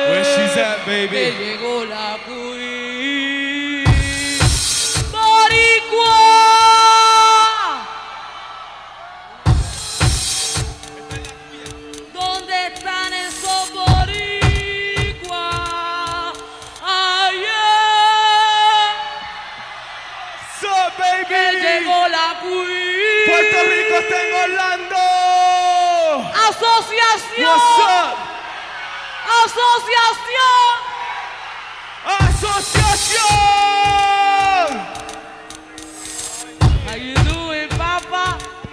Where she's at, baby? Que llegó la Queen. Boricua. ¿Dónde están esos boricuas? Ayer. So, baby. Que llegó la Queen. Puerto Rico está en Orlando. Asociación. What's up? Asociación. Asociación. How you doing, papá?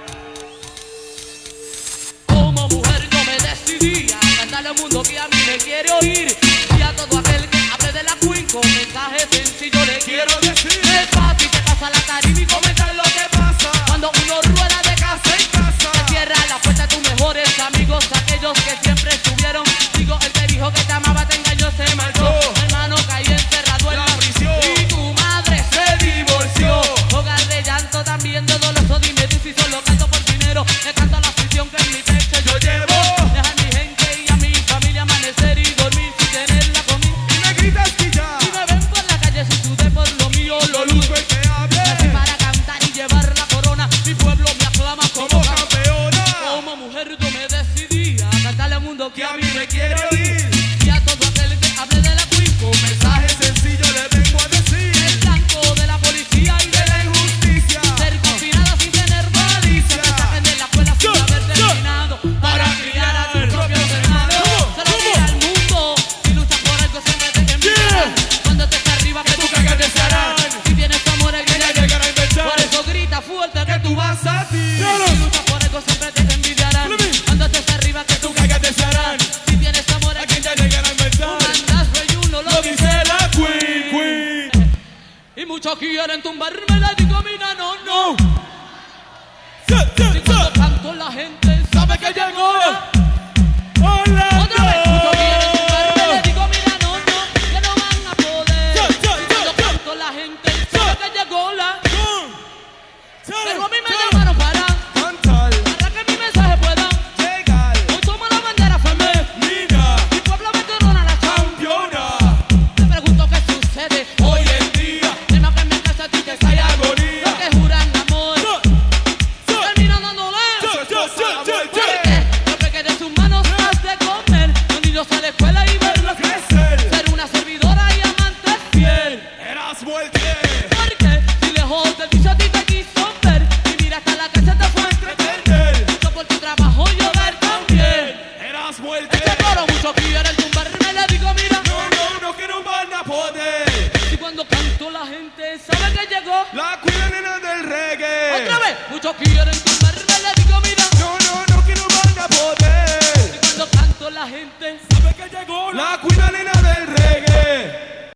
Como mujer yo me decidí a cantarle al mundo que a mí me quiere oír. Y a todo aquel que hable de la Queen con mensaje sencillo le quiero decir. Es fácil que pasa la tarima y comentar lo que pasa. Cuando uno rueda de casa en casa, te cierra la puerta a tus mejores amigos, aquellos que siempre estuvieron. Digo, el que dijo que te amaba te engañó, se marchó. Hermano, caí encerrado en la prisión. Y tu madre se divorció. Hogar de llanto también de doloroso. Dime tú si solo canto por dinero. Me canto la afición que en mi pecho yo llevo. Deja a mi gente y a mi familia amanecer y dormir sin tener la comida. Y me gritas que ya. Si me ven por la calle, si sudé por lo mío, lo lucho el que hable. nací para cantar y llevar la corona. Mi pueblo me aclama como campeona. Como mujer yo me decidí a cantarle al mundo Que a mí me quiere oír. y a todo aquel que hable de la Queen con mensaje Sencillo le vengo a decir. el blanco de la policía y de la Injusticia. ser confinada sin tener malicia. Que saquen de la escuela sin haber terminado para criar a tu propio hermano. Se lo dirá al mundo. Si luchas por algo siempre te envidiarán. Cuando estés arriba que tú caigas desearán. Si tienes amor el día llegará a inventar. Por eso grita fuerte que tú vas a ti. Si luchas por algo siempre te envidiarán. Cuando estés arriba que tú caigas desearán. Si tienes amor el día llegará a inventar. Mandas reyuno lo dice la Queen. y muchos quieren tumbarme la digo mira no. Sí, sí, Si cuando canto la gente sabe que llegó. Otra vez, muchos quieren tumbarme, le digo mira no, que no van a poder. Si cuando canto la gente sabe que llegó la. Pero a mí me llamaron para que mi mensaje pueda Llegar. hoy tomo la bandera femenina. Mi pueblo me corona la Campeona. Te pregunto qué sucede Hoy en día. tema que en mi casa a ti te Hay falla. agonía. Los que juran amor terminan dándole. Porque lo que quede en sus manos has de comer. Los niños a la escuela y verlos Crecer. ser una servidora y amante fiel. Eras muerte. Porque si lejos del piso a ti te quiso ver y mira hasta la casa te fue a entretener. Yo por tu trabajo y hogar también. Eras muerte. Este coro mucho quieren tumbarme, le digo mira. No, que no van a poder. Y cuando canto la gente sabe que llegó. La Queen nena del reggae. Otra vez, muchos quieren tumbarme, le digo mira. No, que no van a poder. Y cuando canto la gente ¿Sabe que llegó? La Queen nena